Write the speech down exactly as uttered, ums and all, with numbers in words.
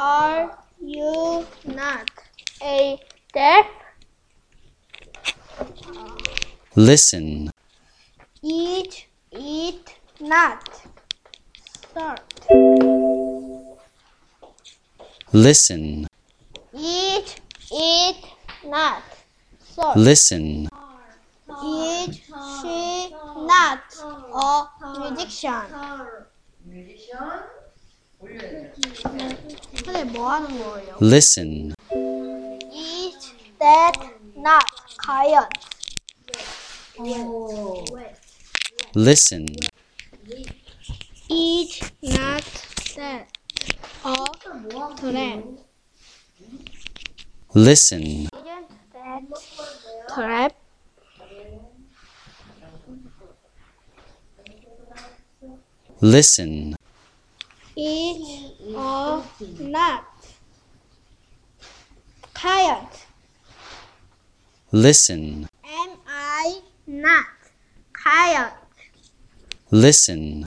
Are you not a deaf? Listen. Eat, eat not. Start. Listen. Eat, eat not. Start. Listen. Is she not a musician? 뮤지션 올려야 돼요. 근데 뭐 하는 거예요? Listen. Is that not quiet? Listen. Is not that a trap? Listen. Isn't that trap? Listen. Is or not quiet? Listen. Am I not quiet? Listen.